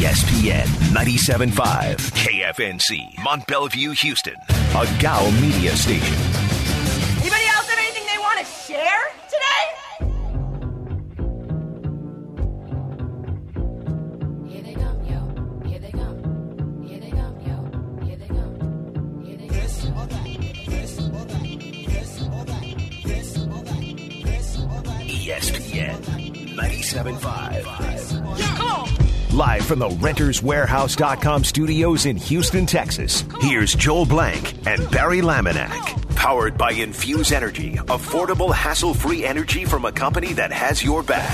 ESPN 97.5 KFNC, Mont Bellevue, Houston, a GOW media station. Anybody else have anything they want to share today? Here they come, yo. Here they come. Here they come, yo. Here they come. Here they come. This or that. This or that. This or that. This or that. This or that. ESPN 97.5. Yeah, come on. Live from the RentersWarehouse.com studios in Houston, Texas, here's Joel Blank and Barry Laminack. Powered by Infuse Energy, affordable, hassle-free energy from a company that has your back.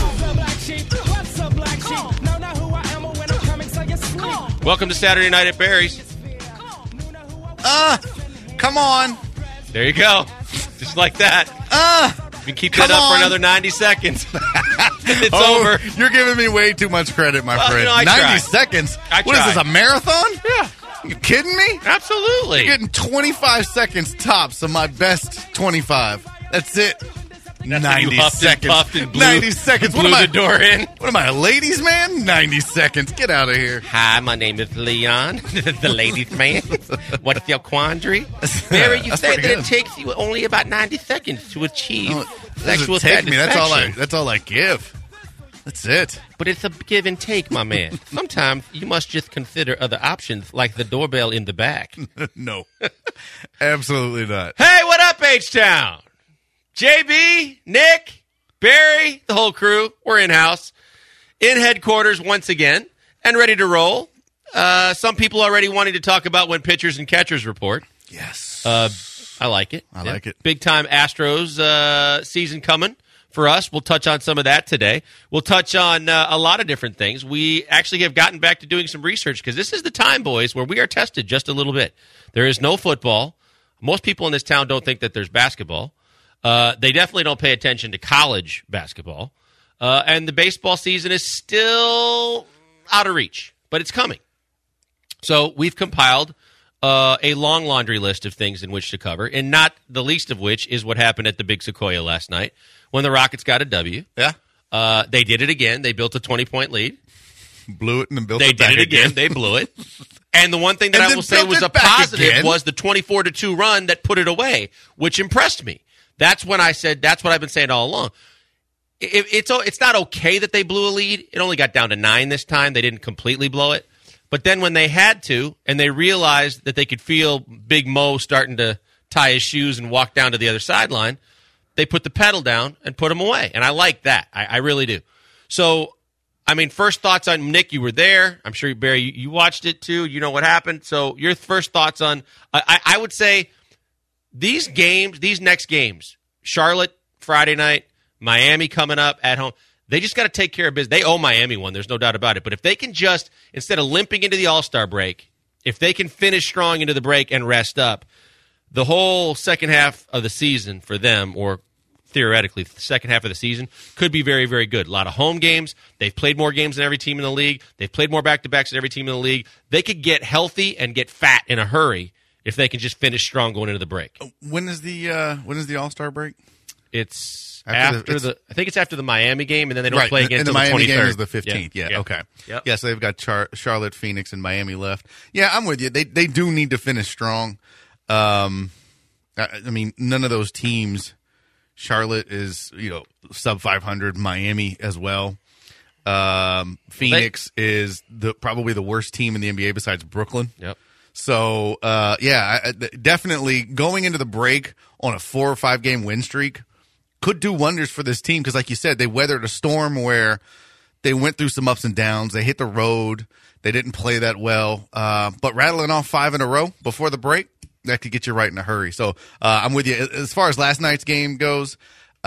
Welcome to Saturday Night at Barry's. Come on. There you go. Just like that. You can keep that up for another 90 seconds. It's over. You're giving me way too much credit, my friend. You know, I 90 tried. seconds? I What is tried. this, a marathon? Yeah. You kidding me? Absolutely. You're getting 25 seconds tops of my best 25. That's it. That's 90 when you huffed seconds. and puffed and blew, 90 seconds. blew the door in. What am I, a ladies' man? 90 seconds. Get out of here. Hi, my name is Leon, the ladies' man. What's your quandary? Barry, you That's said pretty that good. it takes you only about 90 seconds to achieve sexual Take me. That's all satisfaction. I give. That's it. But it's a give and take, my man. Sometimes you must just consider other options, like the doorbell in the back. No. Absolutely not. Hey, what up, H-Town? JB, Nick, Barry, the whole crew, we're in-house, in headquarters once again, and ready to roll. Some people already wanting to talk about when pitchers and catchers report. Yes. I like it. I like it. Big-time Astros season coming for us. We'll touch on some of that today. We'll touch on a lot of different things. We actually have gotten back to doing some research because this is the time, boys, where we are tested just a little bit. There is no football. Most people in this town don't think that there's basketball. They definitely don't pay attention to college basketball. And the baseball season is still out of reach, but it's coming. So we've compiled a long laundry list of things in which to cover, and not the least of which is what happened at the Big Sequoia last night when the Rockets got a W. Yeah. They did it again. They built a 20-point lead. Blew it and then built They it back did it again. They blew it. And the one thing that And I then will say built was it a back positive again. was the 24-2 run that put it away, which impressed me. That's when I said, that's what I've been saying all along. It's not okay that they blew a lead. It only got down to 9 this time. They didn't completely blow it. But then when they had to, and they realized that they could feel Big Mo starting to tie his shoes and walk down to the other sideline, they put the pedal down and put him away. And I like that. I really do. So, I mean, first thoughts on Nick, you were there. I'm sure, Barry, you watched it too. You know what happened. So your first thoughts on, I would say these games, these next games, Charlotte Friday night, Miami coming up at home, they just got to take care of business. They owe Miami one. There's no doubt about it. But if they can just, instead of limping into the All-Star break, if they can finish strong into the break and rest up, the whole second half of the season for them, or theoretically the second half of the season, could be very, very good. A lot of home games. They've played more games than every team in the league. They've played more back-to-backs than every team in the league. They could get healthy and get fat in a hurry if they can just finish strong going into the break. When is the All-Star break? It's After after I think it's after the Miami game, and then they don't Right, play again and the until Miami the 23rd. game is the 15th. Yeah. Okay. Yep. Yeah, so they've got Charlotte, Phoenix, and Miami left. Yeah, I'm with you. They do need to finish strong. I mean, none of those teams. Charlotte is sub 500. Miami as well. Phoenix is probably the worst team in the NBA besides Brooklyn. Yep. So definitely going into the break on a 4 or 5 game win streak could do wonders for this team because, like you said, they weathered a storm where they went through some ups and downs. They hit the road. They didn't play that well. But rattling off 5 in a row before the break, that could get you right in a hurry. So I'm with you. As far as last night's game goes,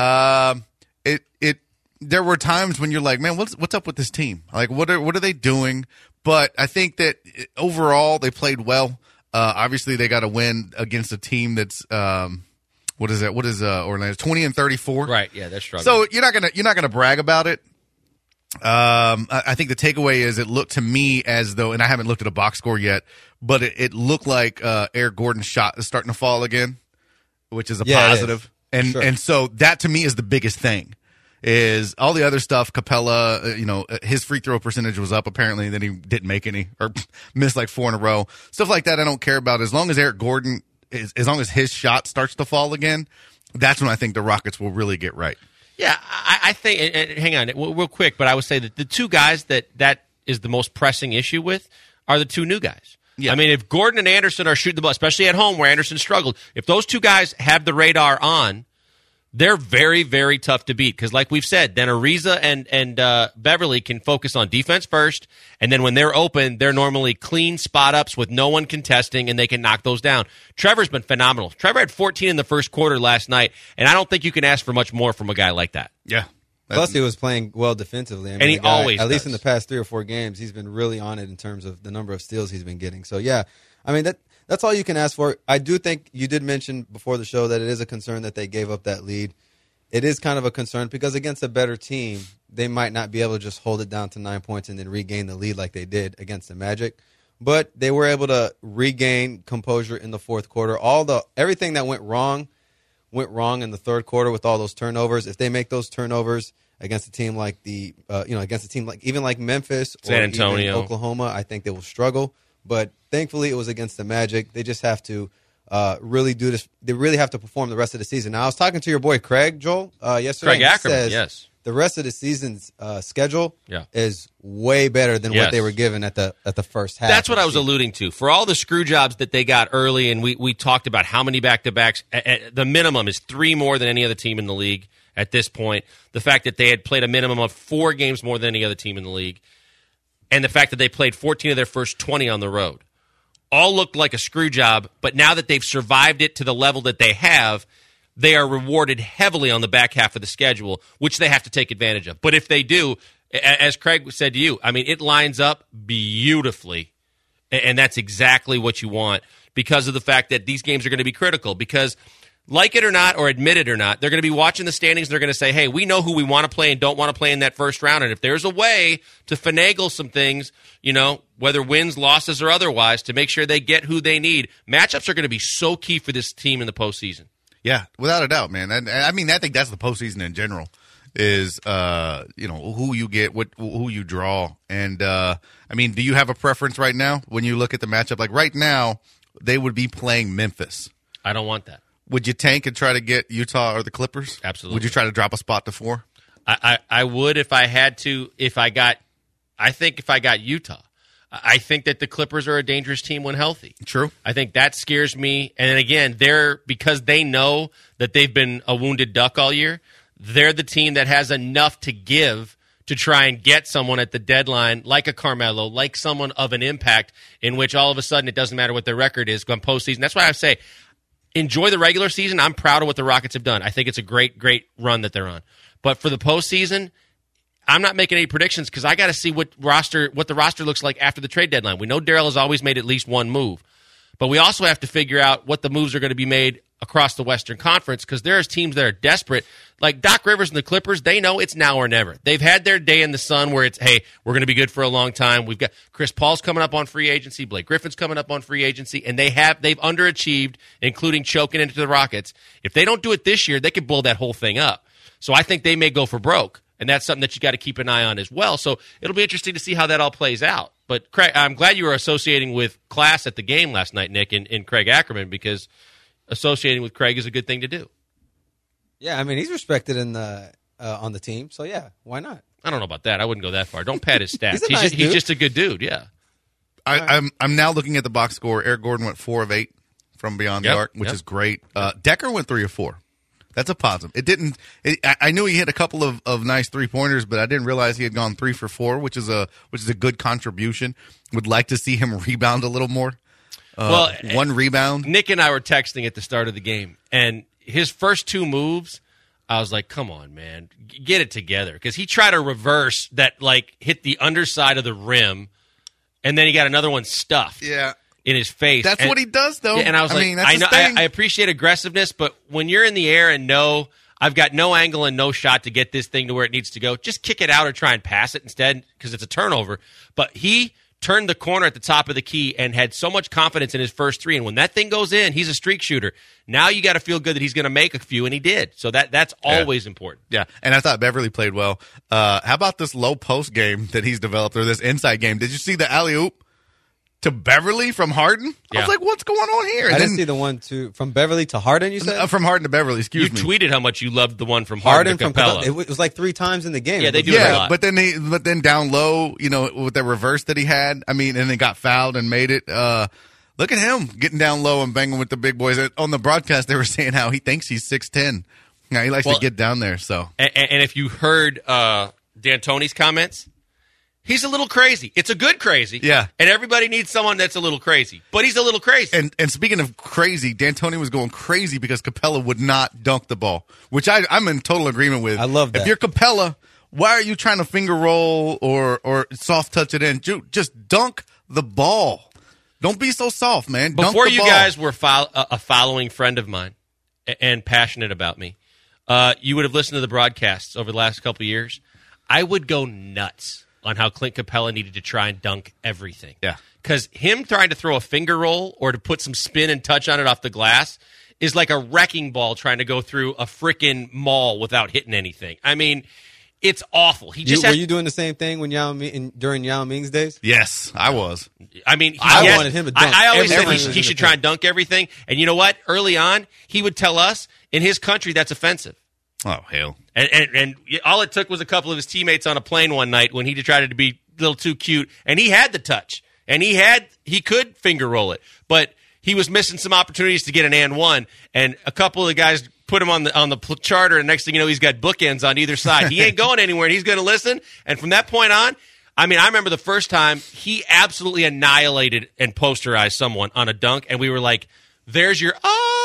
there were times when you're like, man, what's up with this team? Like, what are they doing? But I think that overall they played well. Obviously, they got a win against a team that's what is Orlando 20-34? Right. Yeah, they're struggling. So you're not gonna brag about it. I think the takeaway is it looked to me as though, and I haven't looked at a box score yet, but it looked like Eric Gordon's shot is starting to fall again, which is a positive. Sure. And so that to me is the biggest thing. is all the other stuff. Capella, his free throw percentage was up apparently, then he didn't make any or missed like 4 in a row. Stuff like that I don't care about. As long as Eric Gordon, as long as his shot starts to fall again, that's when I think the Rockets will really get right. Yeah, I think, and hang on, real quick, but I would say that the two guys that is the most pressing issue with are the two new guys. Yeah. I mean, if Gordon and Anderson are shooting the ball, especially at home where Anderson struggled, if those two guys have the radar on, they're very, very tough to beat because, like we've said, then Ariza and Beverly can focus on defense first, and then when they're open, they're normally clean spot-ups with no one contesting, and they can knock those down. Trevor's been phenomenal. Trevor had 14 in the first quarter last night, and I don't think you can ask for much more from a guy like that. Yeah. Plus, he was playing well defensively. I mean, And he the guy, always at least does. in the past 3 or 4 games, he's been really on it in terms of the number of steals he's been getting. So, yeah, I mean, that's all you can ask for. I do think you did mention before the show that it is a concern that they gave up that lead. It is kind of a concern because against a better team, they might not be able to just hold it down to 9 points and then regain the lead like they did against the Magic. But they were able to regain composure in the fourth quarter. Everything that went wrong in the third quarter with all those turnovers. If they make those turnovers against a team like even like Memphis or San Antonio, even Oklahoma, I think they will struggle. But thankfully, it was against the Magic. They just have to really do this. They really have to perform the rest of the season. Now, I was talking to your boy Craig, Joel, yesterday. Craig and he Ackerman, says yes. The rest of the season's schedule Yeah. is way better than Yes. what they were given at the first half. That's what of I the was season. alluding to. For all the screw jobs that they got early, and we talked about how many back-to-backs, the minimum is 3 more than any other team in the league at this point. The fact that they had played a minimum of 4 games more than any other team in the league, and the fact that they played 14 of their first 20 on the road. All looked like a screw job, but now that they've survived it to the level that they have, they are rewarded heavily on the back half of the schedule, which they have to take advantage of. But if they do, as Craig said to you, I mean, it lines up beautifully, and that's exactly what you want because of the fact that these games are going to be critical because like it or not, or admit it or not, they're going to be watching the standings and they're going to say, hey, we know who we want to play and don't want to play in that first round. And if there's a way to finagle some things, whether wins, losses, or otherwise, to make sure they get who they need, matchups are going to be so key for this team in the postseason. Yeah, without a doubt, man. I think that's the postseason in general is, who you get, who you draw. And, do you have a preference right now when you look at the matchup? Like right now, they would be playing Memphis. I don't want that. Would you tank and try to get Utah or the Clippers? Absolutely. Would you try to drop a spot to 4? I would if I had to. If I got Utah, I think that the Clippers are a dangerous team when healthy. True. I think that scares me. And then again, because they know that they've been a wounded duck all year, they're the team that has enough to give to try and get someone at the deadline, like a Carmelo, like someone of an impact, in which all of a sudden it doesn't matter what their record is going postseason. That's why I say, enjoy the regular season. I'm proud of what the Rockets have done. I think it's a great, great run that they're on. But for the postseason, I'm not making any predictions because I got to see what the roster looks like after the trade deadline. We know Darryl has always made at least one move, but we also have to figure out what the moves are going to be made across the Western Conference because there's teams that are desperate. Like Doc Rivers and the Clippers, they know it's now or never. They've had their day in the sun where it's, hey, we're going to be good for a long time. We've got Chris Paul's coming up on free agency, Blake Griffin's coming up on free agency, and they've underachieved, including choking into the Rockets. If they don't do it this year, they could blow that whole thing up. So I think they may go for broke. And that's something that you got to keep an eye on as well. So it'll be interesting to see how that all plays out. But Craig, I'm glad you were associating with class at the game last night, Nick, in Craig Ackerman, because associating with Craig is a good thing to do. Yeah, I mean, he's respected on the team. So, yeah, why not? I don't know about that. I wouldn't go that far. Don't pat his stats. He's a nice he's dude. just a good dude, yeah. I'm now looking at the box score. Eric Gordon went 4 of 8 from beyond the arc, which is great. Decker went 3 of 4. That's a positive. I knew he hit a couple of nice 3-pointers, but I didn't realize he had gone 3 for 4, which is a good contribution. Would like to see him rebound a little more. One rebound. Nick and I were texting at the start of the game, and his first 2 moves, I was like, come on, man, get it together. Because he tried to reverse that, hit the underside of the rim, and then he got another one stuffed. Yeah. In his face. That's what he does, though. Yeah, and I was I appreciate aggressiveness, but when you're in the air and I've got no angle and no shot to get this thing to where it needs to go, just kick it out or try and pass it instead because it's a turnover. But he turned the corner at the top of the key and had so much confidence in his first three. And when that thing goes in, he's a streak shooter. Now you got to feel good that he's going to make a few, and he did. So that's always important. Yeah, and I thought Beverly played well. How about this low post game that he's developed, or this inside game? Did you see the alley-oop to Beverly from Harden? Yeah. I was like, what's going on here? I didn't see the one from Beverly to Harden, you said? From Harden to Beverly, excuse me. You tweeted how much you loved the one from Harden to from Capella. It was like 3 times in the game. Yeah, they do it a lot. But then down low, with the reverse that he had, and then got fouled and made it. Look at him getting down low and banging with the big boys. On the broadcast, they were saying how he thinks he's 6'10". Yeah, he likes to get down there. So, and if you heard D'Antoni's comments, he's a little crazy. It's a good crazy. Yeah. And everybody needs someone that's a little crazy. But he's a little crazy. And speaking of crazy, D'Antoni was going crazy because Capella would not dunk the ball, which I'm in total agreement with. I love that. If you're Capella, why are you trying to finger roll or soft touch it in? Just dunk the ball. Don't be so soft, man. Dunk Before the you ball. guys were a following friend of mine and passionate about me, you would have listened to the broadcasts over the last couple of years. I would go nuts on how Clint Capella needed to try and dunk everything. Yeah. Because him trying to throw a finger roll or to put some spin and touch on it off the glass is like a wrecking ball trying to go through a freaking mall without hitting anything. I mean, it's awful. Were you doing the same thing when during Yao Ming's days? Yes, I was. I mean, I wanted him to dunk I always everything. said he should try and dunk everything. And you know what? Early on, he would tell us, in his country, that's offensive. Oh, hell. And all it took was a couple of his teammates on a plane one night when he tried to be a little too cute, and he had the touch, and he could finger roll it, but he was missing some opportunities to get an and one, and a couple of the guys put him on the charter, and next thing you know, he's got bookends on either side. He ain't going anywhere, and he's going to listen. And from that point on, I mean, I remember the first time he absolutely annihilated and posterized someone on a dunk, and we were like, "There's your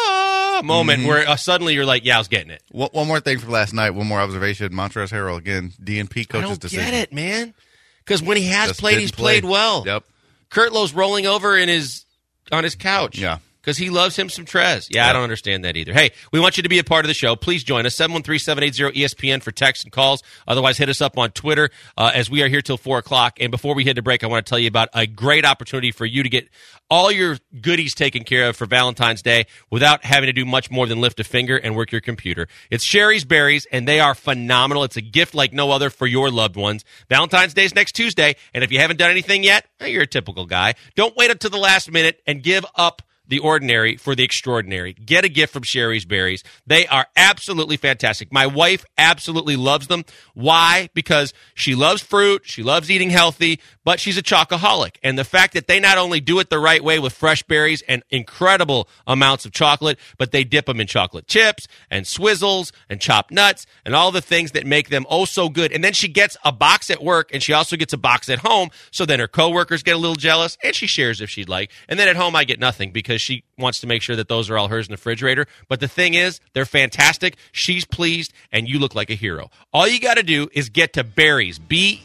moment where suddenly you're like, yeah, I was getting it." One more thing from last night. One more observation. Montrezl Harrell again. DNP coach's I don't decision. get it, man. Because when he has Just played, didn't he's play. played well. Yep. Kurt Lowe's rolling over on his couch. Yeah. Because he loves him some Trez. Yeah, I don't understand that either. Hey, we want you to be a part of the show. Please join us, 713-780-ESPN for texts and calls. Otherwise, hit us up on Twitter as we are here till 4 o'clock. And before we head to break, I want to tell you about a great opportunity for you to get all your goodies taken care of for Valentine's Day without having to do much more than lift a finger and work your computer. It's Sherry's Berries, and they are phenomenal. It's a gift like no other for your loved ones. Valentine's Day is next Tuesday, and if you haven't done anything yet, you're a typical guy. Don't wait up to the last minute and give up the ordinary for the extraordinary. Get a gift from Sherry's Berries. They are absolutely fantastic. My wife absolutely loves them. Why? Because she loves fruit, she loves eating healthy, but she's a chocoholic. And the fact that they not only do it the right way with fresh berries and incredible amounts of chocolate, but they dip them in chocolate chips and swizzles and chopped nuts and all the things that make them oh so good. And then she gets a box at work, and she also gets a box at home, so then her coworkers get a little jealous, and she shares if she'd like. And then at home I get nothing because she wants to make sure that those are all hers in the refrigerator. But the thing is, they're fantastic. She's pleased, and you look like a hero. All you got to do is get to Berries,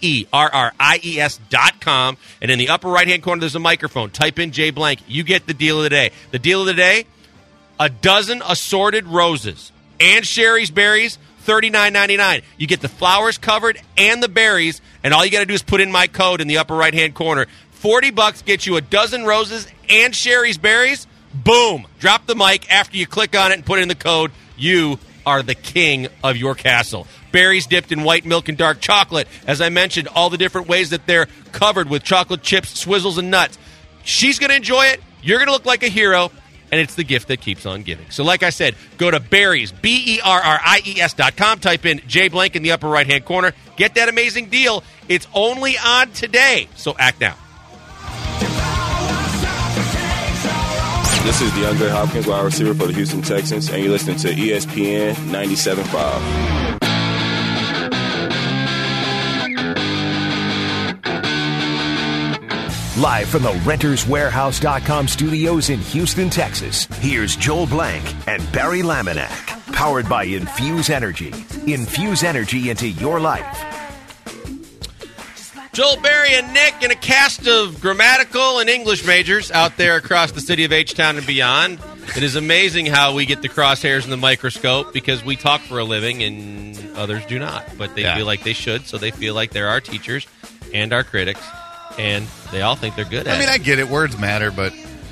BERRIES.com, and in the upper right-hand corner, there's a microphone. Type in Jay Blank. You get the deal of the day. The deal of the day, a dozen assorted roses and Sherry's Berries, $39.99. You get the flowers covered and the berries, and all you got to do is put in my code in the upper right-hand corner. $40 gets you a dozen roses and Sherry's Berries. Boom. Drop the mic after you click on it and put in the code. You are the king of your castle. Berries dipped in white milk and dark chocolate. As I mentioned, all the different ways that they're covered with chocolate chips, swizzles, and nuts. She's going to enjoy it. You're going to look like a hero. And it's the gift that keeps on giving. So like I said, go to Berries, BERRIES.com. Type in Jay Blank in the upper right-hand corner. Get that amazing deal. It's only on today. So act now. This is DeAndre Hopkins, wide receiver for the Houston Texans, and you're listening to ESPN 97.5. Live from the RentersWarehouse.com studios in Houston, Texas, here's Joel Blank and Barry Laminack. Powered by Infuse Energy. Infuse energy into your life. Joel, Barry, and Nick and a cast of grammatical and English majors out there across the city of H-Town and beyond. It is amazing how we get the crosshairs in the microscope because we talk for a living and others do not. But they feel like they should, so they feel like they're our teachers and our critics and they all think they're good at I mean, it. I get it. Words matter, but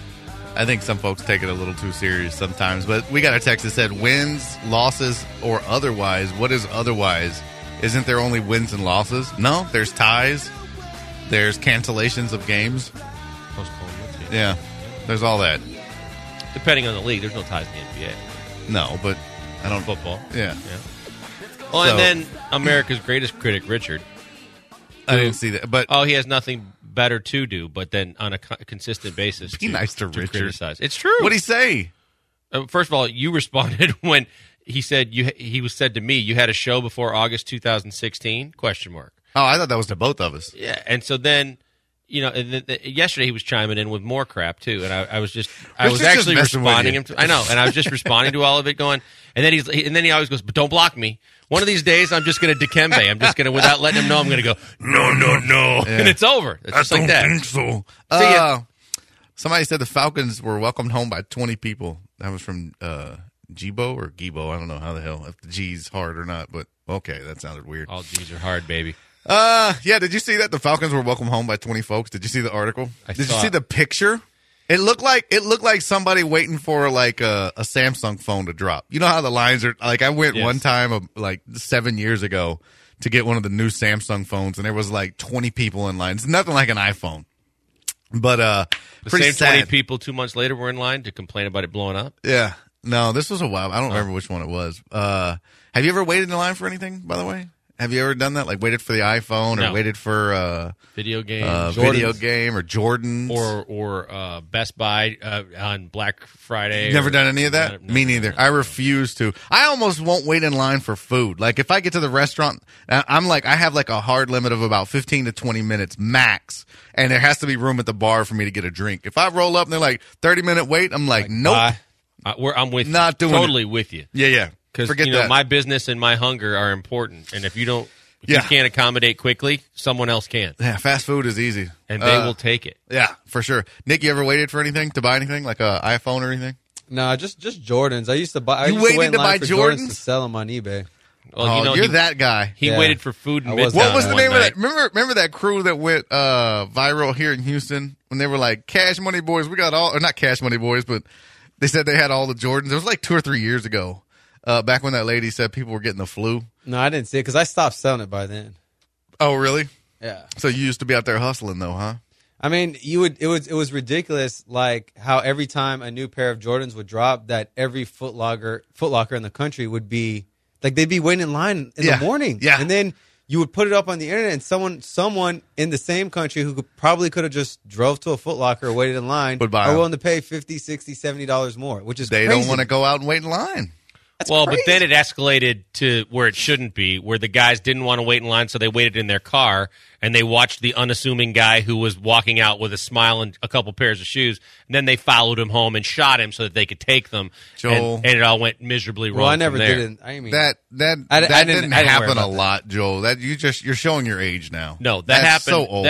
I think some folks take it a little too serious sometimes. But we got a text that said wins, losses, or otherwise. What is otherwise? Isn't there only wins and losses? No, there's ties. There's cancellations of games. Postponements, Yeah, there's all that. Depending on the league, there's no ties in the NBA. No, but I don't. Football. Yeah, Well, So- and then America's greatest critic, Richard. I didn't see that. But Oh, he has nothing better to do, but then on a consistent basis, be nice to Richard. criticize. It's true. What'd he say? First of all, you responded when he said he was said to me, "You had a show before August 2016?" Question mark. Oh, I thought that was to both of us. Yeah, and so then, yesterday he was chiming in with more crap too, and I was Richard's actually just messing with responding you. him. I know, and I was just responding to all of it, going, and then he always goes, "But don't block me." One of these days, I'm just going to Dikembe. I'm just going to, without letting him know, I'm going to go, no, and it's over. It's just like that. so. See ya. Somebody said the Falcons were welcomed home by 20 people. That was from Gibo or Gibo. I don't know how the hell, if the G's hard or not, but okay, that sounded weird. All G's are hard, baby. Yeah, did you see that? The Falcons were welcomed home by 20 folks. Did you see the article? Did you saw see it. the picture? It looked like somebody waiting for like a Samsung phone to drop. You know how the lines are like I went Yes. one time like 7 years ago to get one of the new Samsung phones and there was like 20 people in line. It's nothing like an iPhone. But The pretty same sad. 20 people 2 months later were in line to complain about it blowing up. Yeah. No, this was a while. I don't remember which one it was. Have you ever waited in line for anything, by the way? Have you ever done that? Like waited for the iPhone or No. waited for Video game, video game or Jordans? or Best Buy on Black Friday. Never or- done any of that? No, Me neither. I refuse to. I almost won't wait in line for food. Like if I get to the restaurant, I'm like, I have like a hard limit of about 15 to 20 minutes max. And there has to be room at the bar for me to get a drink. If I roll up and they're like 30-minute wait, I'm like nope. Bye. I'm with Not you. doing Totally with you. Yeah. Because Forget that. my business and my hunger are important. And if you don't, if Yeah. you can't accommodate quickly, someone else can. Yeah, fast food is easy. And they will take it. Yeah, for sure. Nick, you ever waited for anything to buy anything like a iPhone or anything? No, just Jordans. I used to buy. I You used waited wait in to line buy for Jordans Jordans? to sell them on eBay. Well, you're he, that guy. He Yeah. waited for food in I Midtown. was What was the one name of night. that? Remember that crew that went viral here in Houston when they were like Cash Money Boys? We got all, or not Cash Money Boys, but they said they had all the Jordans. It was like 2 or 3 years ago. Back when that lady said people were getting the flu. No, I didn't see it because I stopped selling it by then. Oh, really? Yeah. So you used to be out there hustling, though, huh? I mean, it was ridiculous. Like how every time a new pair of Jordans would drop, that every Foot Locker in the country would be like they'd be waiting in line in Yeah. the morning. Yeah. and then you would put it up on the internet, and someone in the same country who could have just drove to a Foot Locker or waited in line Would buy are 'em. willing to pay $50, $60, $70 more, which is They crazy. don't want to go out and wait in line. That's Well, crazy. but then it escalated to where it shouldn't be, where the guys didn't want to wait in line, so they waited in their car and they watched the unassuming guy who was walking out with a smile and a couple pairs of shoes. And then they followed him home and shot him so that they could take them. Joel. And it all went miserably wrong. Well, I never from there. did it. I mean, That I didn't didn't worry happen a about that. lot, Joel. That you're showing your age now. No, that That's happened. So old.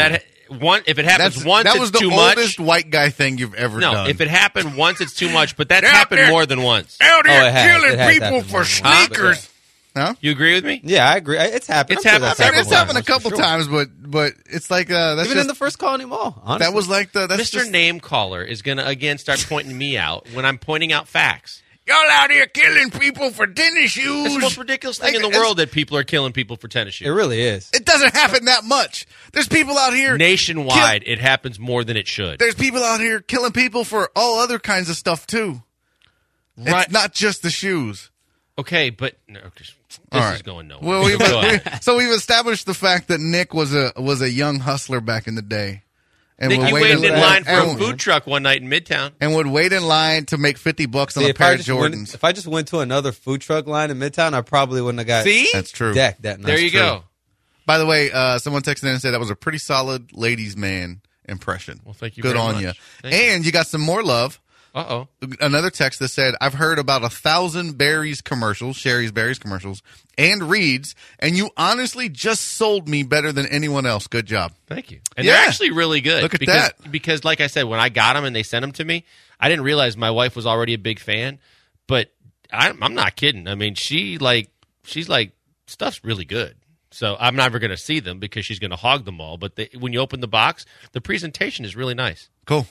If it happens once, that it's was the too oldest much. white guy thing you've ever No, done. if it happened once, it's too much. But that's Out happened there- more than once. out Oh, here it has. killing It has people happened for more than once, but sneakers. Huh? You agree with me? yeah, I agree. It's happened. It's I'm sure happened. that's I mean, it's Several happened a times, couple for sure. times, but it's like that's Even just, in the first Colony Mall. Honestly. that was like that's Mr. just, Name Caller is going to again start pointing me out when I'm pointing out facts. y'all out here killing people for tennis shoes. It's the most ridiculous thing Like, in the it's- world that people are killing people for tennis It shoes. really is. It doesn't happen that much. There's people out here Nationwide, it happens more than it should. There's people out here killing people for all other kinds of stuff too. Right. It's not just the shoes. Okay, but no, this All right. is going nowhere. Well, Go ahead. so we've established the fact that Nick was a young hustler back in the day, and Nick, would you wait waited in line for a and- food truck one night in Midtown. and would wait in line to make $50 on See, a pair of if Jordans. I just went to another food truck line in Midtown, I probably wouldn't have got See? That's true. decked that night. There you true. go. By the way, someone texted in and said that was a pretty solid ladies' man impression. Well, thank you Good very on much. you. Thank And you got some more love. Uh-oh. Another text that said, I've heard about 1,000 Berries commercials, Sherry's Berries commercials, and Reed's, and you honestly just sold me better than anyone else. Good job. Thank you. And Yeah. they're actually really good. Look at because, that. Because, like I said, when I got them and they sent them to me, I didn't realize my wife was already a big fan. But I'm not kidding. I mean, she's like, stuff's really good. So I'm never going to see them because she's going to hog them all. But when you open the box, the presentation is really nice. Cool.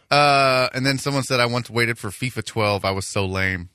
And then someone said, I once waited for FIFA 12. I was so lame.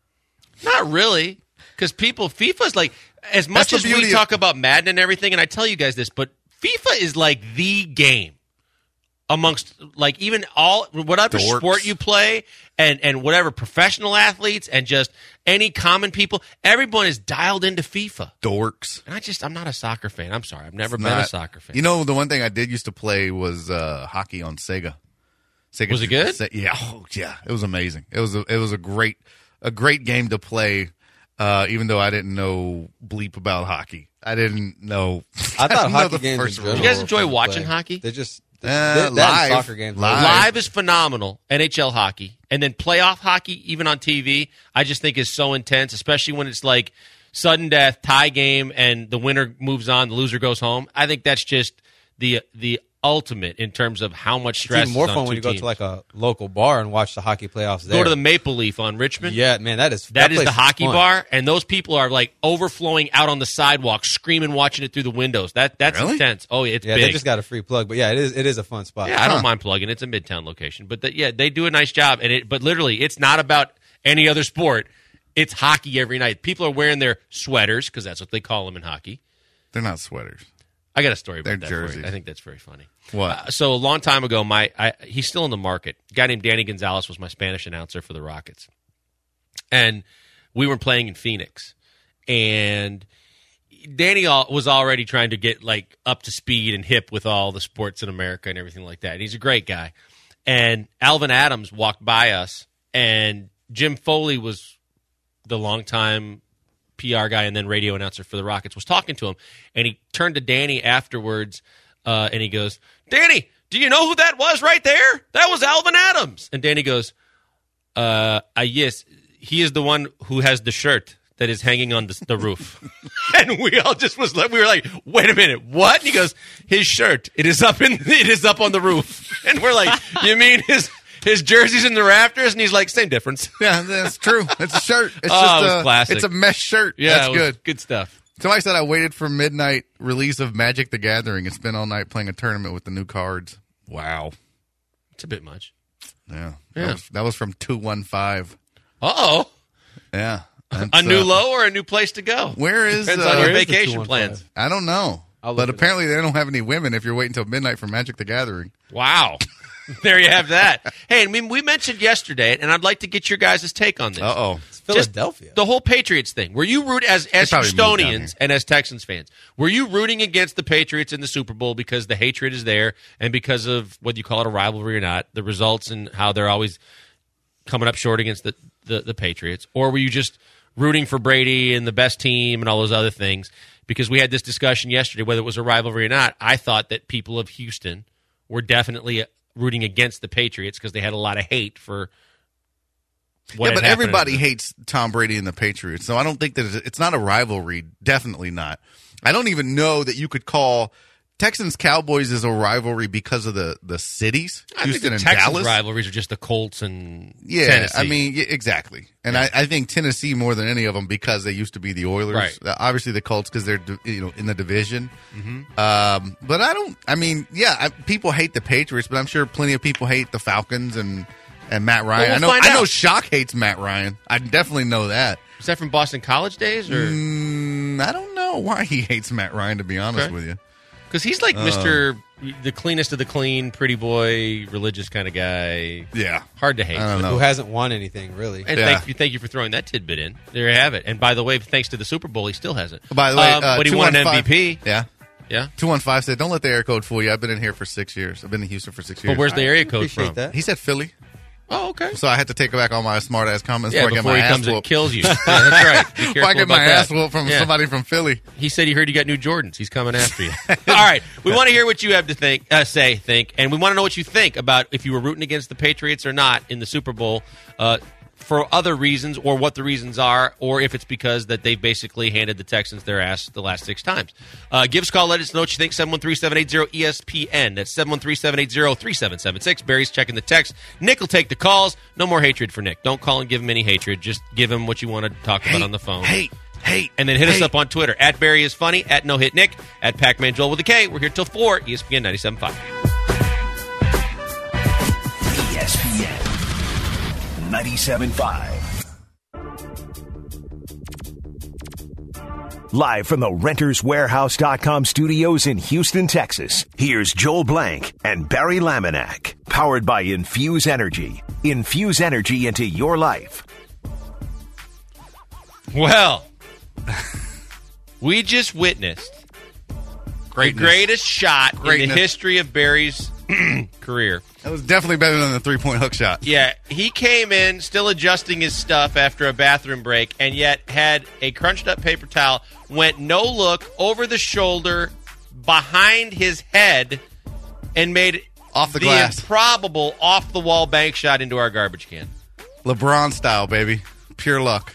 Not really, because FIFA's like, as much as we talk about Madden and everything, and I tell you guys this, but FIFA is like the game amongst like even whatever Dorks. sport you play and whatever professional athletes and just any common people, everyone is dialed into FIFA. Dorks. And I'm not a soccer fan. I'm sorry. I've never been a soccer fan. You know, the one thing I did used to play was hockey on Sega. Was it good? Yeah. Oh, yeah. It was amazing. It was a great game to play. Even though I didn't know bleep about hockey. I didn't know. I thought hockey the games first in rule. general You guys were enjoy fun to watching play. hockey? They're just Live. soccer games. Live is phenomenal. NHL hockey. And then playoff hockey, even on TV, I just think is so intense, especially when it's like sudden death, tie game, and the winner moves on, the loser goes home. I think that's just the ultimate in terms of how much stress It's even more is on fun two when you go teams. to like a local bar and watch the hockey playoffs there. Go to the Maple Leaf on Richmond. Yeah, man, that is That is place the hockey fun. bar, and those people are like overflowing out on the sidewalk, screaming, watching it through the windows. That's Really? intense. Oh, it's Yeah, big. they just got a free plug, but yeah, it is a fun spot. Yeah, I don't mind plugging. It's a midtown location, but they do a nice job. But literally, it's not about any other sport. It's hockey every night. People are wearing their sweaters because that's what they call them in hockey. They're not sweaters. I got a story about They're that for jerseys. you. I think that's very funny. What? So a long time ago, he's still in the market. A guy named Danny Gonzalez was my Spanish announcer for the Rockets, and we were playing in Phoenix, and Danny was already trying to get like up to speed and hip with all the sports in America and everything like that. And he's a great guy. And Alvin Adams walked by us, and Jim Foley was the longtime PR guy and then radio announcer for the Rockets, was talking to him, and he turned to Danny afterwards, and he goes, "Danny, do you know who that was right there? That was Alvin Adams." And Danny goes, "Yes, he is the one who has the shirt that is hanging on the roof." And we all just we were like, "Wait a minute, what?" And he goes, "His shirt, it is up on the roof." And we're like, "You mean his jersey's in the rafters?" And he's like, "Same difference." Yeah, that's true. It's a shirt. It's It just was classic. It's a mesh shirt. Yeah, that's it was good. Good stuff. Somebody said I waited for midnight release of Magic the Gathering and spent all night playing a tournament with the new cards. Wow. It's a bit much. Yeah. Yeah. That was from 215. Uh-oh. Yeah. A That's, new low or a new place to go? Where is Depends on your where is the vacation 215? plans. I don't know. I'll look But it apparently they don't have any women if you're waiting until midnight for Magic the Gathering. Wow. There you have that. Hey, I mean, we mentioned yesterday, and I'd like to get your guys' take on this. Uh-oh. It's Philadelphia. The whole Patriots thing. Were you as probably moved down Houstonians here. and as Texans fans, were you rooting against the Patriots in the Super Bowl because the hatred is there and because of whether you call it a rivalry or not, the results and how they're always coming up short against the Patriots? Or were you just rooting for Brady and the best team and all those other things? Because we had this discussion yesterday, whether it was a rivalry or not. I thought that people of Houston were definitely rooting against the Patriots because they had a lot of hate for what Yeah, had but happened. everybody hates Tom Brady and the Patriots. So I don't think that it's not a rivalry. Definitely not. I don't even know that you could call Texans-Cowboys is a rivalry because of the cities, I think Houston the and Texans Dallas. rivalries are just the Colts and Yeah, Tennessee. I mean, yeah, exactly. And I think Tennessee more than any of them because they used to be the Oilers. Right. Obviously, the Colts because they're in the division. Mm-hmm. But I don't. I mean, yeah, people hate the Patriots, but I'm sure plenty of people hate the Falcons and Matt Ryan. Well, we'll find I know out. Shock hates Matt Ryan. I definitely know that. Is that from Boston College days, or I don't know why he hates Matt Ryan. To be honest Okay. with you, because he's like Mr. the cleanest of the clean, pretty boy, religious kind of guy. yeah, Hard to hate. I don't know. Who hasn't won anything, really. And Yeah. thank you for throwing that tidbit in. There you have it. And by the way, thanks to the Super Bowl, he still hasn't. By the way, but he won an 215 MVP. Yeah. Yeah. 215 said, "Don't let the air code fool you. I've been in here for 6 years. I've been in Houston for 6 years." But where's the area code Appreciate from? that. He said Philly, Oh, okay. so I had to take back all my smart ass comments Yeah, before I get before my he ass comes and whooped. kills you. Yeah, that's right. Be If I careful get my about ass that. whooped from Yeah. somebody from Philly. He said he heard you got new Jordans. He's coming after you. All right. We want to hear what you have to think, and we want to know what you think about if you were rooting against the Patriots or not in the Super Bowl for other reasons, or what the reasons are, or if it's because that they've basically handed the Texans their ass the last 6 times. Give us a call. Let us know what you think. 713-780-ESPN. That's 713-780-3776. Barry's checking the text. Nick will take the calls. No more hatred for Nick. Don't call and give him any hatred. Just give him what you want to talk about on the phone. Hate. Hate. And then hit us up on Twitter, at Barry is Funny, at No Hit Nick, at Pac-Man Joel with a K. We're here till 4, ESPN 97.5. ESPN 97.5. Live from the RentersWarehouse.com studios in Houston, Texas, here's Joel Blank and Barry Laminack. Powered by Infuse Energy. Infuse energy into your life. Well, we just witnessed the greatest shot in the history of Barry's career. That was definitely better than the three-point hook shot. Yeah, he came in still adjusting his stuff after a bathroom break, and yet had a crunched-up paper towel, went no look, over the shoulder, behind his head, and made off the glass, improbable off-the-wall bank shot into our garbage can. LeBron style, baby. Pure luck.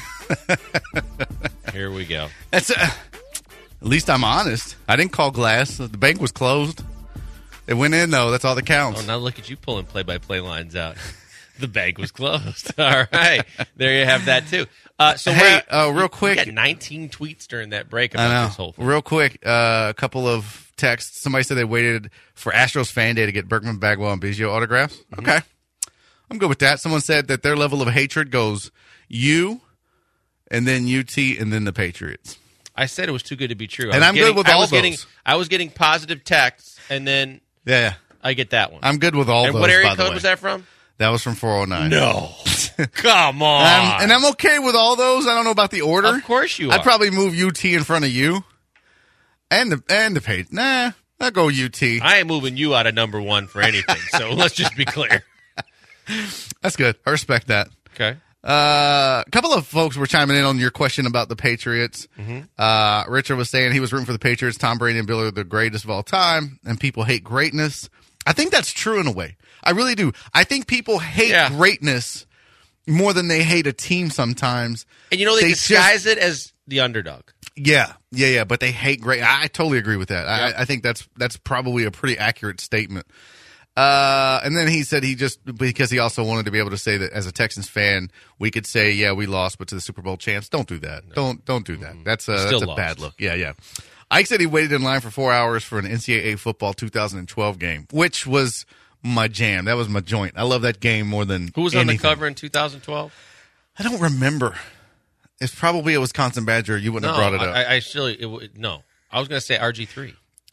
Here we go. That's at least I'm honest. I didn't call glass. The bank was closed. It went in, though. That's all that counts. Oh, now look at you pulling play-by-play lines out. The bank was closed. All right. There you have that, too. So hey, real quick. We got 19 tweets during that break about this whole thing. Real quick, a couple of texts. Somebody said they waited for Astros Fan Day to get Berkman, Bagwell, and Biggio autographs. Mm-hmm. Okay. I'm good with that. Someone said that their level of hatred goes you, and then UT, and then the Patriots. I said it was too good to be true. And I'm good with all those. I was getting positive texts, and then I get that one. I'm good with all those, and what area code was that from? That was from 409. No. Come on. And I'm okay with all those. I don't know about the order. Of course you are. I'd probably move UT in front of you. And the page. Nah, I'll go UT. I ain't moving you out of number one for anything, so let's just be clear. That's good. I respect that. Okay. A couple of folks were chiming in on your question about the Patriots. Mm-hmm. Richard was saying he was rooting for the Patriots. Tom Brady and Bill are the greatest of all time, and people hate greatness. I think that's true in a way. I really do. I think people hate greatness more than they hate a team sometimes. And they disguise it as the underdog. Yeah. But they hate great. I totally agree with that. Yep. I think that's probably a pretty accurate statement. And then he said because he also wanted to be able to say that as a Texans fan, we could say, yeah, we lost, but to the Super Bowl champs, don't do that. No. Don't do that. That's a bad look. Yeah. Ike said he waited in line for 4 hours for an NCAA football 2012 game, which was my jam. That was my joint. I love that game more than Who was anything. On the cover in 2012? I don't remember. It's probably a Wisconsin Badger. You wouldn't have brought it up. No. I was going to say RG3.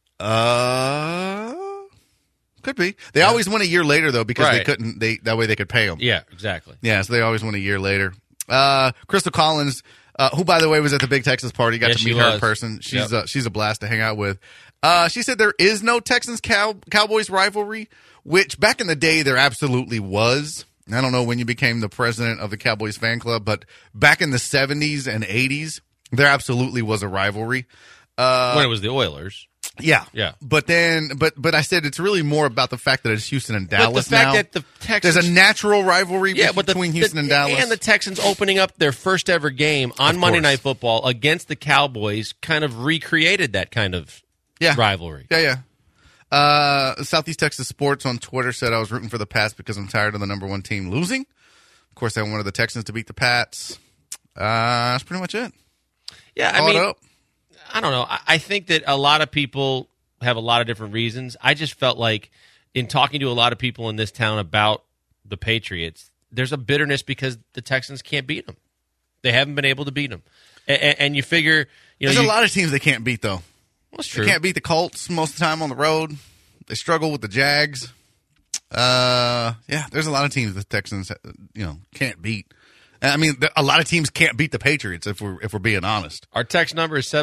Could be. They always went a year later, though, because they couldn't. That way they could pay them. Yeah, exactly. Yeah, so they always went a year later. Crystal Collins, who, by the way, was at the Big Texas party. Got to meet her in person. She's a blast to hang out with. She said there is no Texans Cowboys rivalry, which back in the day there absolutely was. I don't know when you became the president of the Cowboys fan club, but back in the 70s and 80s, there absolutely was a rivalry. When it was the Oilers. Yeah. But I said it's really more about the fact that it's Houston and Dallas now. That the Texans, there's a natural rivalry between Houston and Dallas. And the Texans opening up their first ever game on Monday Night Football against the Cowboys kind of recreated that kind of rivalry. Yeah. Southeast Texas Sports on Twitter said I was rooting for the Pats because I'm tired of the number one team losing. Of course, I wanted the Texans to beat the Pats. That's pretty much it. Yeah, I don't know. I think that a lot of people have a lot of different reasons. I just felt like in talking to a lot of people in this town about the Patriots, there's a bitterness because the Texans can't beat them. They haven't been able to beat them. And you figure, there's a lot of teams they can't beat, though. That's true. They can't beat the Colts most of the time on the road. They struggle with the Jags. There's a lot of teams the Texans, can't beat. I mean, a lot of teams can't beat the Patriots if we're being honest. Our text number is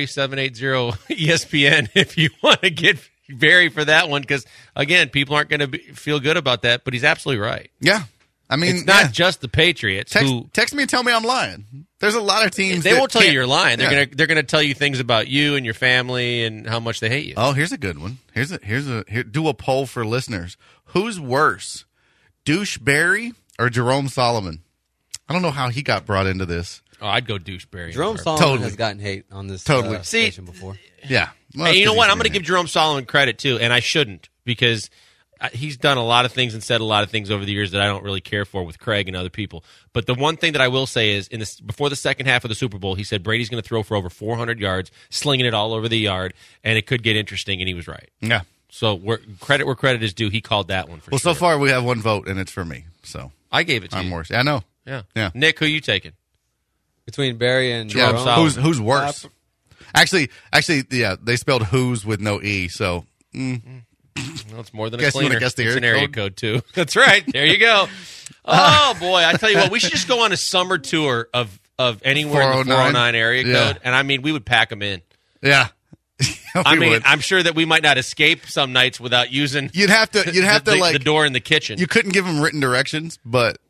713-780-ESPN if you want to get Barry for that one because, again, people aren't going to feel good about that, but he's absolutely right. Yeah. I mean, it's not just the Patriots. Text me and tell me I'm lying. There's a lot of teams they won't tell you you're lying. They're gonna tell you things about you and your family and how much they hate you. Oh, here's a good one. Do a poll for listeners. Who's worse, Douche Barry or Jerome Solomon? I don't know how he got brought into this. Oh, I'd go Douche Barry. Jerome Solomon has gotten hate on this station before. Yeah. Well, and you know what? I'm going to give Jerome Solomon credit, too, and I shouldn't because he's done a lot of things and said a lot of things over the years that I don't really care for with Craig and other people. But the one thing that I will say is, before the second half of the Super Bowl, he said Brady's going to throw for over 400 yards, slinging it all over the yard, and it could get interesting, and he was right. Yeah. So credit where credit is due. He called that one for Well, sure. so far we have one vote, and it's for me. So I gave it to I'm you. worse. I know. Yeah. Yeah. Nick, who you taking? Between Barry and Jerome Jerome. Solomon. Who's worse? Actually, yeah, they spelled who's with no E. So Well, it's more than a Guess you wanna cleaner. guess the It's area an area code? code, too. That's right. There you go. Oh, boy. I tell you what, we should just go on a summer tour of anywhere in the 409 area code. Yeah. And, I mean, we would pack them in. yeah. I We mean, would. I'm sure that we might not escape some nights without using You'd have to the door in the kitchen. You couldn't give them written directions, but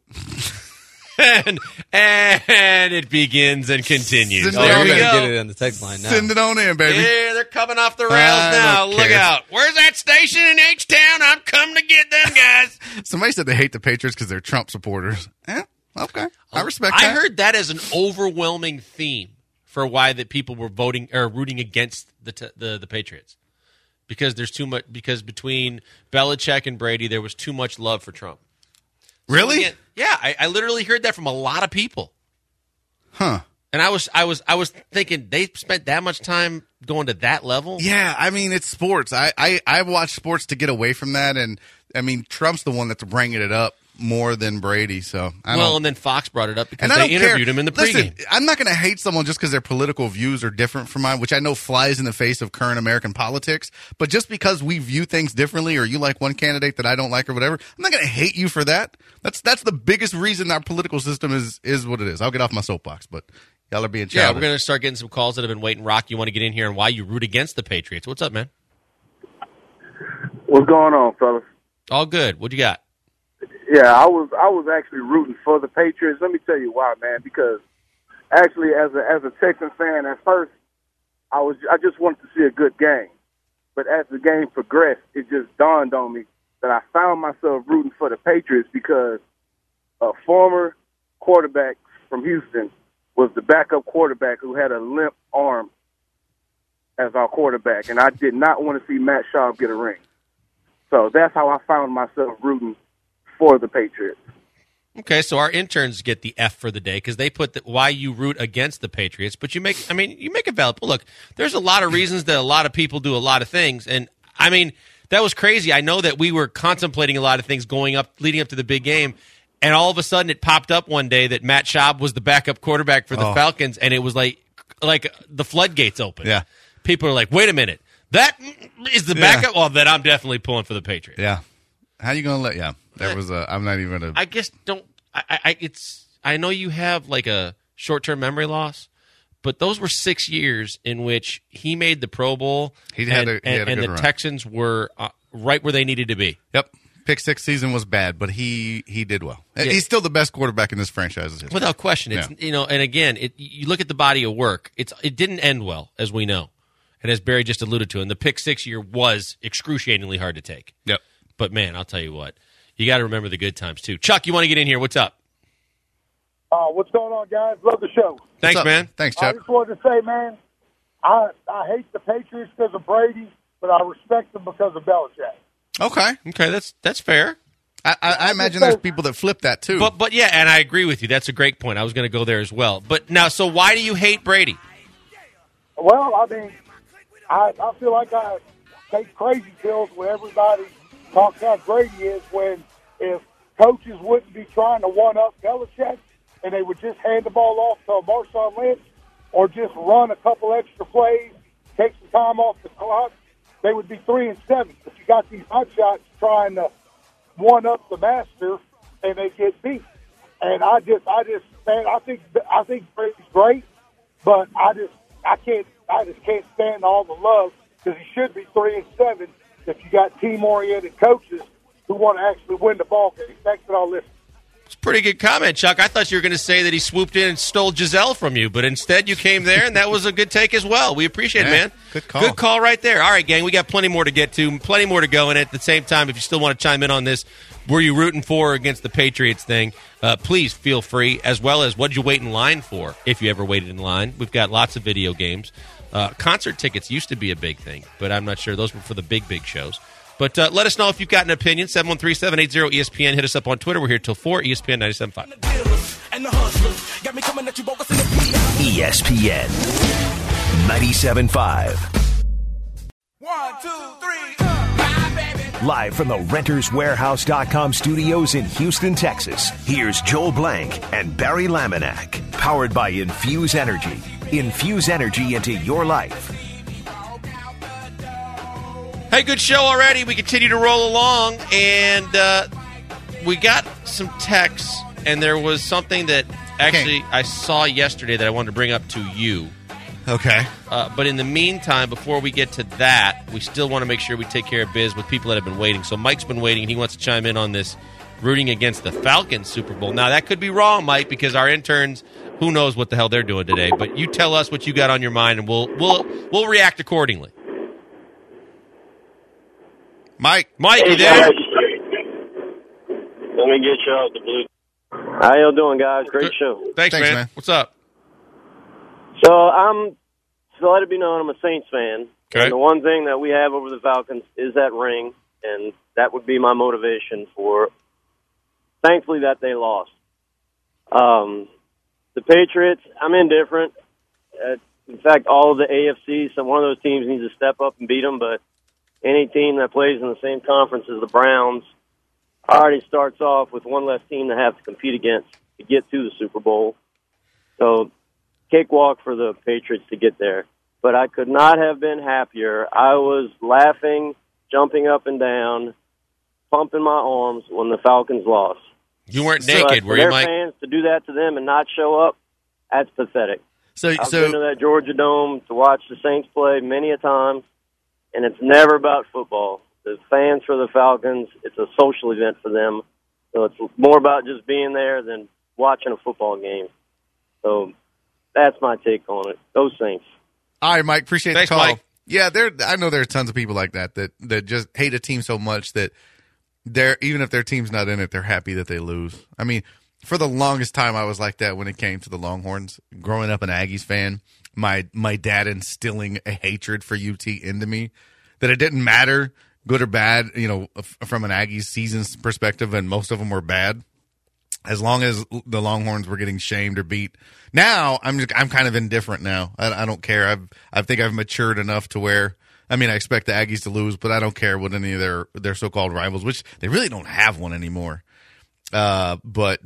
and it begins and continues. Send Oh, it There on we you're in. going to go. get it on the text line now. send it on in, baby. Yeah, they're coming off the rails I now. don't Look care. out. Where's that station in H-Town? I'm coming to get them guys. Somebody said they hate the Patriots because they're Trump supporters. Okay, I respect I that. heard that as an overwhelming theme for why that people were voting or rooting against the Patriots. Because there's too much. Because between Belichick and Brady, there was too much love for Trump. So Really? again, yeah, I literally heard that from a lot of people. Huh. And I was thinking they spent that much time going to that level. Yeah, I mean it's sports. I watch sports to get away from that, and I mean Trump's the one that's bringing it up more than Brady. So And then Fox brought it up because and I they don't interviewed care. him in the Listen, pregame. I'm not going to hate someone just because their political views are different from mine, which I know flies in the face of current American politics. But just because we view things differently, or you like one candidate that I don't like, or whatever, I'm not going to hate you for that. That's the biggest reason our political system is what it is. I'll get off my soapbox, but y'all are being Yeah, childish. we're going to start getting some calls that have been waiting. Rock, you want to get in here and why you root against the Patriots? What's up, man? What's going on, fellas? All good. What you got? Yeah, I was actually rooting for the Patriots. Let me tell you why, man. Because actually, as a Texans fan, at first I just wanted to see a good game, but as the game progressed, it just dawned on me that I found myself rooting for the Patriots because a former quarterback from Houston was the backup quarterback who had a limp arm as our quarterback, and I did not want to see Matt Schaub get a ring. So that's how I found myself rooting for the Patriots. Okay, so our interns get the F for the day because they put why you root against the Patriots. But you make a valid. Look, there's a lot of reasons that a lot of people do a lot of things, and I mean that was crazy. I know that we were contemplating a lot of things leading up to the big game, and all of a sudden it popped up one day that Matt Schaub was the backup quarterback for the Falcons, and it was like the floodgates open. Yeah, people are like, wait a minute, that is the backup. Well, then I'm definitely pulling for the Patriots. Yeah. How you going to let? Yeah. There was I'm not even going to. I guess don't. I know you have like a short-term memory loss, but those were 6 years in which he made the Pro Bowl. He had a good the run. Texans were right where they needed to be. Yep. Pick six season was bad, but he did well. Yeah. He's still the best quarterback in this franchise's history. Without question. It's and again, you look at the body of work. It didn't end well, as we know, and as Barry just alluded to, and the pick 6 year was excruciatingly hard to take. Yep. But man, I'll tell you what, you got to remember the good times too. Chuck, you want to get in here? What's up? What's going on, guys? Love the show. Thanks, What's up? man. Thanks, I Chuck. just wanted to say, man, I hate the Patriots because of Brady, but I respect them because of Belichick. Okay. That's fair. I imagine there's people that flip that too. But yeah, and I agree with you. That's a great point. I was going to go there as well. But now, so why do you hate Brady? Well, I mean, I feel like I take crazy pills when everybody talks how great he is when if coaches wouldn't be trying to one-up Belichick and they would just hand the ball off to Marshawn Lynch or just run a couple extra plays, take some time off the clock, they would be 3-7. But you got these hotshots trying to one-up the master, and they get beat. And I just, man, I think Brady's great, but I just can't stand all the love because he should be 3-7 if you got team-oriented coaches who want to actually win the ball game. Thanks for all listening. It's a pretty good comment, Chuck. I thought you were going to say that he swooped in and stole Giselle from you, but instead you came there, and that was a good take as well. We appreciate it, man. Good call. Good call right there. All right, gang, we got plenty more to get to, plenty more to go. And at the same time, if you still want to chime in on this, were you rooting for or against the Patriots thing, please feel free, as well as what did you wait in line for, if you ever waited in line. We've got lots of video games. Concert tickets used to be a big thing, but I'm not sure. Those were for the big shows. But let us know if you've got an opinion. 713-780-ESPN. Hit us up on Twitter. We're here till 4. ESPN 97.5. ESPN 97.5. 1, 2, 3. Live from the RentersWarehouse.com studios in Houston, Texas, here's Joel Blank and Barry Laminack. Powered by Infuse Energy. Infuse energy into your life. Hey, good show already. We continue to roll along, and we got some texts, and there was something that actually I saw yesterday that I wanted to bring up to you. Okay. But in the meantime, before we get to that, we still want to make sure we take care of biz with people that have been waiting. So Mike's been waiting, and he wants to chime in on this rooting against the Falcons Super Bowl. Now, that could be wrong, Mike, because our interns, who knows what the hell they're doing today. But you tell us what you got on your mind, and we'll react accordingly. Mike, you there? Let me get you out the blue. How y'all doing, guys? Great show. Thanks, man. What's up? So let it be known, I'm a Saints fan. Okay. And the one thing that we have over the Falcons is that ring, and that would be my motivation for, thankfully, that they lost. The Patriots, I'm indifferent. In fact, all of the AFC, so one of those teams needs to step up and beat them, but any team that plays in the same conference as the Browns already starts off with one less team to have to compete against to get to the Super Bowl. So, cakewalk for the Patriots to get there. But I could not have been happier. I was laughing, jumping up and down, pumping my arms when the Falcons lost. You weren't naked, were you, their Mike? fans to do that to them and not show up, that's pathetic. I've been to that Georgia Dome to watch the Saints play many a time, and it's never about football. The fans for the Falcons, it's a social event for them. So it's more about just being there than watching a football game. So that's my take on it. Those Saints. All right, Mike. Appreciate Thanks, the call. Mike. Yeah, I know there are tons of people like that just hate a team so much that even if their team's not in it, they're happy that they lose. I mean, for the longest time, I was like that when it came to the Longhorns. Growing up an Aggies fan, my dad instilling a hatred for UT into me, that it didn't matter, good or bad, from an Aggies season's perspective, and most of them were bad, as long as the Longhorns were getting shamed or beat. Now I'm kind of indifferent now. I don't care. I think I've matured enough to where, I mean, I expect the Aggies to lose, but I don't care what any of their so-called rivals, which they really don't have one anymore. But what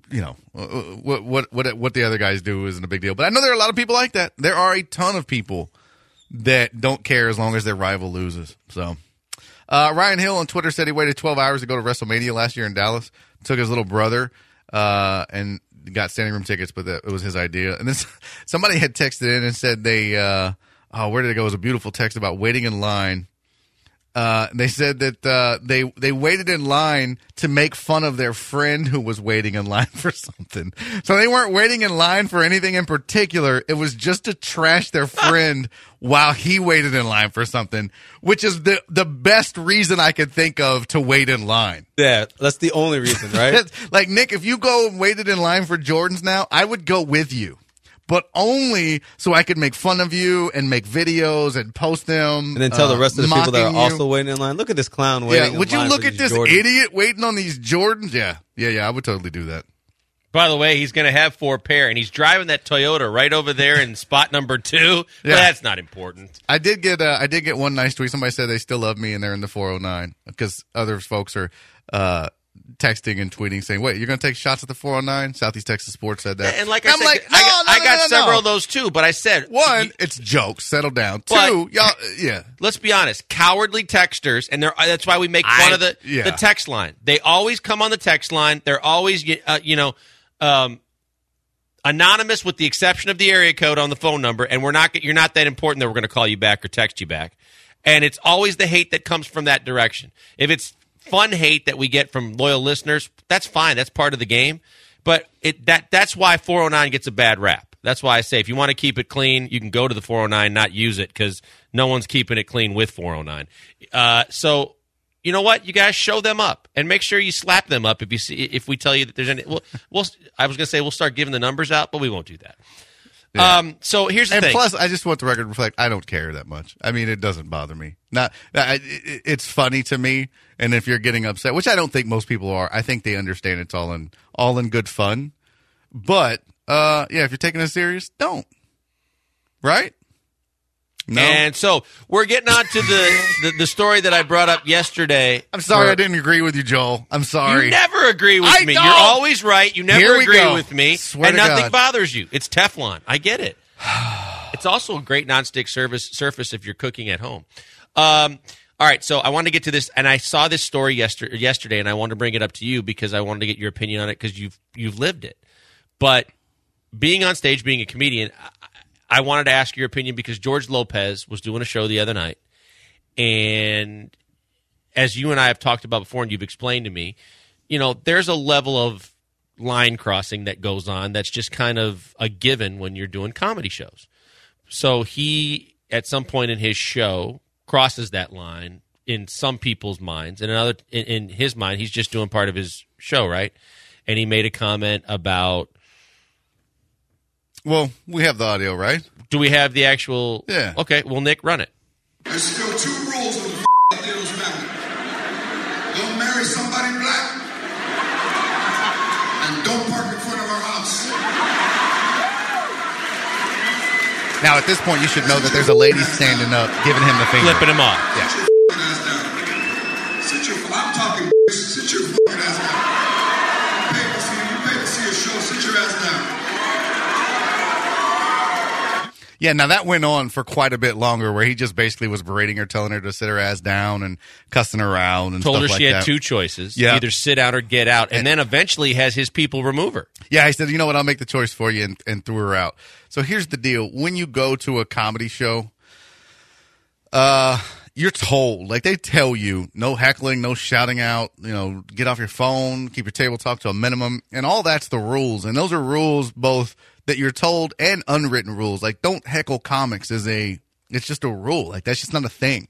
the other guys do isn't a big deal. But I know there are a lot of people like that. There are a ton of people that don't care as long as their rival loses. So, Ryan Hill on Twitter said he waited 12 hours to go to WrestleMania last year in Dallas. Took his little brother, and got standing room tickets, but it was his idea. And then somebody had texted in and said where did it go? It was a beautiful text about waiting in line. They said that they waited in line to make fun of their friend who was waiting in line for something. So they weren't waiting in line for anything in particular. It was just to trash their friend while he waited in line for something, which is the best reason I could think of to wait in line. Yeah, that's the only reason, right? Like, Nick, if you go and waited in line for Jordans now, I would go with you. But only so I could make fun of you and make videos and post them. And then tell the rest of the people that are mocking also waiting in line, look at this clown waiting in would you line look for at these this Jordans. idiot waiting on these Jordans? Yeah, I would totally do that. By the way, he's going to have 4 pair, and he's driving that Toyota right over there in spot number 2. Yeah. But that's not important. I did get one nice tweet. Somebody said they still love me and they're in the 409 because other folks are texting and tweeting saying, "Wait, you're going to take shots at the 409?" Southeast Texas Sports said that. And like I'm I said, like, I got no. several of those too, but I said, one, it's jokes. Settle down. But- 2, y'all, yeah. let's be honest, cowardly texters, and that's why we make fun of the text line. They always come on the text line. They're always, anonymous with the exception of the area code on the phone number, and you're not that important that we're going to call you back or text you back. And it's always the hate that comes from that direction. If it's fun hate that we get from loyal listeners, that's fine. That's part of the game. But that's why 409 gets a bad rap. That's why I say if you want to keep it clean, you can go to the 409, not use it, because no one's keeping it clean with 409. So you know what? You guys show them up and make sure you slap them up if we tell you that there's any. I was going to say we'll start giving the numbers out, but we won't do that. Yeah. So here's the And thing. plus, I just want the record to reflect, I don't care that much. I mean, it doesn't bother me. It's funny to me, and if you're getting upset, which I don't think most people are, I think they understand it's all in good fun. But if you're taking it serious, don't. Right? No. And so we're getting on to the story that I brought up yesterday. I'm sorry I didn't agree with you, Joel. I'm sorry. You never agree with I me. don't. You're always right. You never Here we agree go. with me. Swear and to nothing God. bothers you. It's Teflon. I get it. It's also a great nonstick surface if you're cooking at home. All right, so I wanted to get to this, and I saw this story yesterday, and I wanted to bring it up to you because I wanted to get your opinion on it because you've lived it. But being on stage, being a comedian, I wanted to ask your opinion because George Lopez was doing a show the other night, and as you and I have talked about before and you've explained to me, there's a level of line crossing that goes on that's just kind of a given when you're doing comedy shows. So he, at some point in his show, crosses that line in some people's minds, and in his mind, he's just doing part of his show, right? And he made a comment about... Well, we have the audio, right? Do we have the actual... Yeah. Okay, well, Nick, run it. There's still two rules of the Latinos family. Don't marry somebody black, and don't park in front of our house. Now, at this point, you should know that there's a lady standing up, giving him the finger. Flipping him off. Yeah. I'm talking. Sit your fucking ass down. You pay to see a show. Sit your ass down. Yeah, now that went on for quite a bit longer where he just basically was berating her, telling her to sit her ass down and cussing her out and Told stuff her like she had that. two choices. Yeah. Either sit down or get out. And then eventually has his people remove her. Yeah, he said, you know what, I'll make the choice for you and threw her out. So here's the deal. When you go to a comedy show, you're told, like they tell you, no heckling, no shouting out, get off your phone, keep your table talk to a minimum, and all that's the rules. And those are rules both that you're told and unwritten rules. Like don't heckle comics it's just a rule. Like that's just not a thing.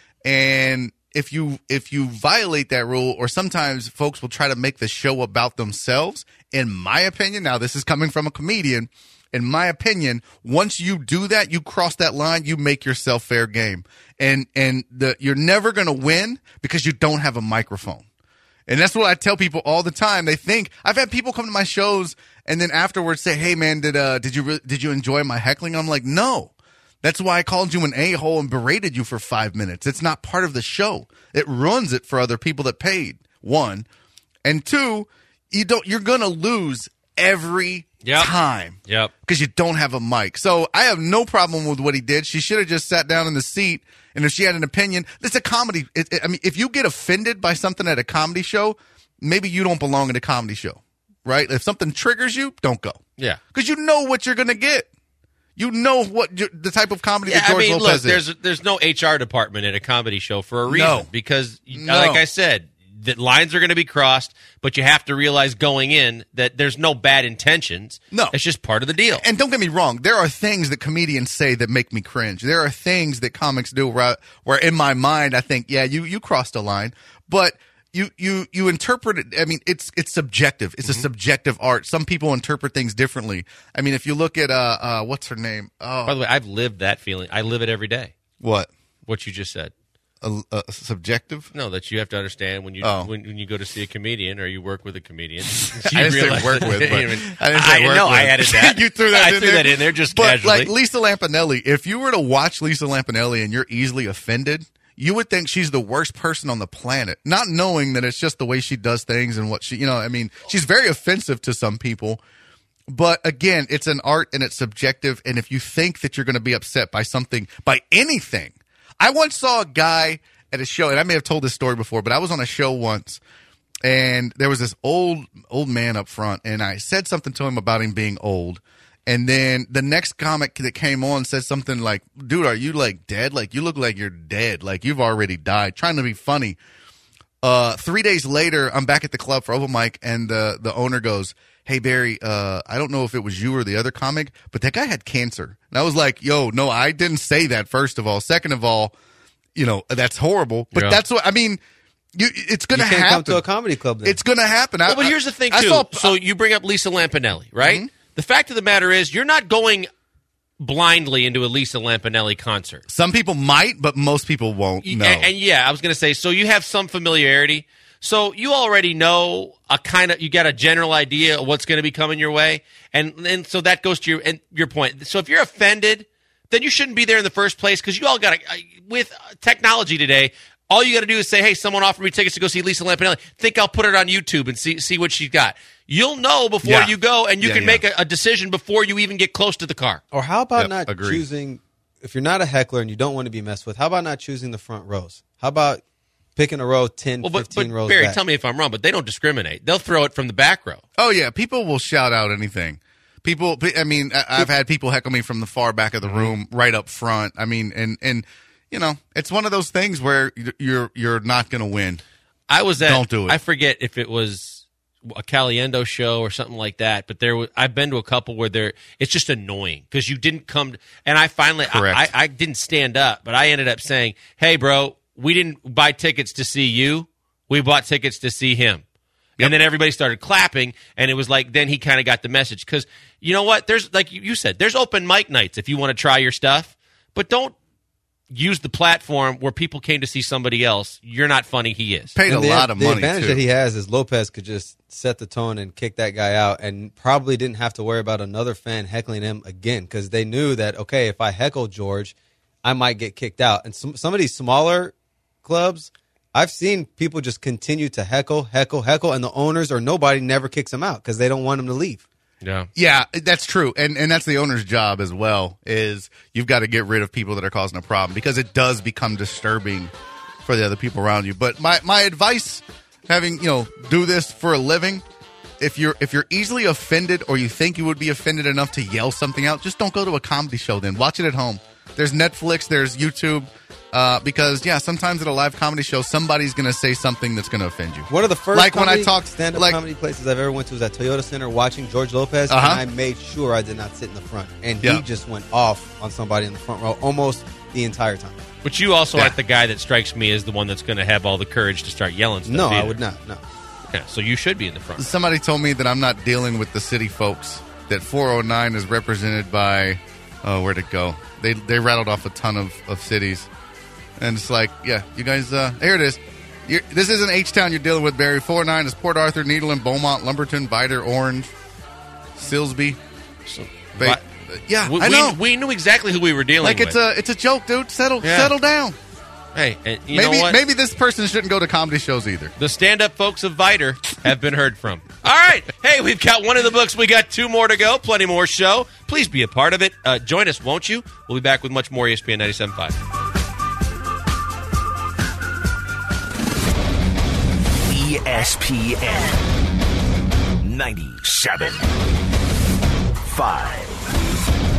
And if you violate that rule, or sometimes folks will try to make the show about themselves, in my opinion, now this is coming from a comedian, in my opinion, once you do that, you cross that line, you make yourself fair game. And you're never going to win because you don't have a microphone. And that's what I tell people all the time. They think, I've had people come to my shows and then afterwards say, hey man, did you enjoy my heckling? I'm like, no. That's why I called you an a-hole and berated you for 5 minutes. It's not part of the show. It ruins it for other people that paid, one. And two, you're going to lose every time. Yep. Because you don't have a mic. So I have no problem with what he did. She should have just sat down in the seat, and if she had an opinion, it's a comedy. I mean, if you get offended by something at a comedy show, maybe you don't belong at a comedy show, right? If something triggers you, don't go. Yeah. Because you know what you're going to get. You know the type of comedy that George Lopez is. There's no HR department at a comedy show for a reason. No. Because, No. like I said, the lines are going to be crossed, but you have to realize going in that there's no bad intentions. No. It's just part of the deal. And don't get me wrong, there are things that comedians say that make me cringe. There are things that comics do where in my mind I think, yeah, you crossed a line, but you interpret it. I mean, it's subjective. It's a subjective art. Some people interpret things differently. I mean, if you look at what's her name? Oh, By the way, I've lived that feeling. I live it every day. What you just said. Subjective? No, that you have to understand when you when you go to see a comedian or you work with a comedian. I didn't say work with, but I didn't say work with. I added that. You threw that I in threw there? that in there just But casually. like Lisa Lampanelli, if you were to watch Lisa Lampanelli and you're easily offended, you would think she's the worst person on the planet, not knowing that it's just the way she does things and what she, I mean, she's very offensive to some people. But again, it's an art and it's subjective. And if you think that you're going to be upset by something, by anything, I once saw a guy at a show, and I may have told this story before, but I was on a show once, and there was this old man up front, and I said something to him about him being old. And then the next comic that came on said something like, dude, are you like dead? Like you look like you're dead. Like you've already died. Trying to be funny. 3 days later, I'm back at the club for open mic, and the owner goes, hey, Barry, I don't know if it was you or the other comic, but that guy had cancer. And I was like, yo, no, I didn't say that, first of all. Second of all, that's horrible. But that's what, I mean, it's going to happen. You can't come to a comedy club then. It's going to happen. Well, but here's the thing, too. So you bring up Lisa Lampanelli, right? Mm-hmm. The fact of the matter is you're not going blindly into a Lisa Lampanelli concert. Some people might, but most people won't know. And yeah, I was going to say, so you have some familiarity. So you already know you got a general idea of what's going to be coming your way. And so that goes to your point. So if you're offended, then you shouldn't be there in the first place, because you all got to, with technology today, all you got to do is say, hey, someone offered me tickets to go see Lisa Lampanelli. Think I'll put it on YouTube and see what she's got. You'll know before you go, and you can make a decision before you even get close to the car. Or how about not choosing, if you're not a heckler and you don't want to be messed with, how about not choosing the front rows? How about picking a row 10, 15 rows Barry, back? Tell me if I'm wrong, but they don't discriminate. They'll throw it from the back row. Oh, yeah. People will shout out anything. People, I mean, I've had people heckle me from the far back of the room, right up front. I mean, and you know, it's one of those things where you're not going to win. Don't do it. I forget if it was a Caliendo show or something like that, but I've been to a couple where it's just annoying because you didn't come, and I finally, I didn't stand up, but I ended up saying, hey, bro, we didn't buy tickets to see you. We bought tickets to see him. Yep. And then everybody started clapping, and it was like, then he kind of got the message. Because you know what? There's, like you said, there's open mic nights if you want to try your stuff, but don't use the platform where people came to see somebody else. You're not funny. He is. Paid a lot of money, The advantage too. that he has is Lopez could just set the tone and kick that guy out, and probably didn't have to worry about another fan heckling him again, because they knew that, okay, if I heckle George, I might get kicked out. And some of these smaller clubs, I've seen people just continue to heckle, and the owners or nobody never kicks them out because they don't want them to leave. Yeah, that's true. And that's the owner's job as well, is you've got to get rid of people that are causing a problem, because it does become disturbing for the other people around you. But my advice, having, do this for a living, if you're easily offended, or you think you would be offended enough to yell something out, just don't go to a comedy show then. Watch it at home. There's Netflix, there's YouTube. Because sometimes at a live comedy show, somebody's going to say something that's going to offend you. One of the first when I talked stand-up comedy places I've ever went to was at Toyota Center watching George Lopez, and I made sure I did not sit in the front. And he just went off on somebody in the front row almost the entire time. But you also aren't the guy that strikes me as the one that's going to have all the courage to start yelling stuff. No, either. I would not. No. Yeah, so you should be in the front. Somebody told me that I'm not dealing with the city folks, that 409 is represented by, where'd it go? They rattled off a ton of cities. And it's like, yeah, you guys, here it is. This isn't H-Town you're dealing with, Barry. 409 is Port Arthur, Needland, Beaumont, Lumberton, Vidor, Orange, Silsby. I know. We knew exactly who we were dealing with. It's a joke, dude. Settle down. Hey, and you know what? Maybe this person shouldn't go to comedy shows either. The stand-up folks of Vidor have been heard from. All right. Hey, we've got one in the books. We got 2 more to go. Plenty more show. Please be a part of it. Join us, won't you? We'll be back with much more ESPN 97.5. ESPN 97.5.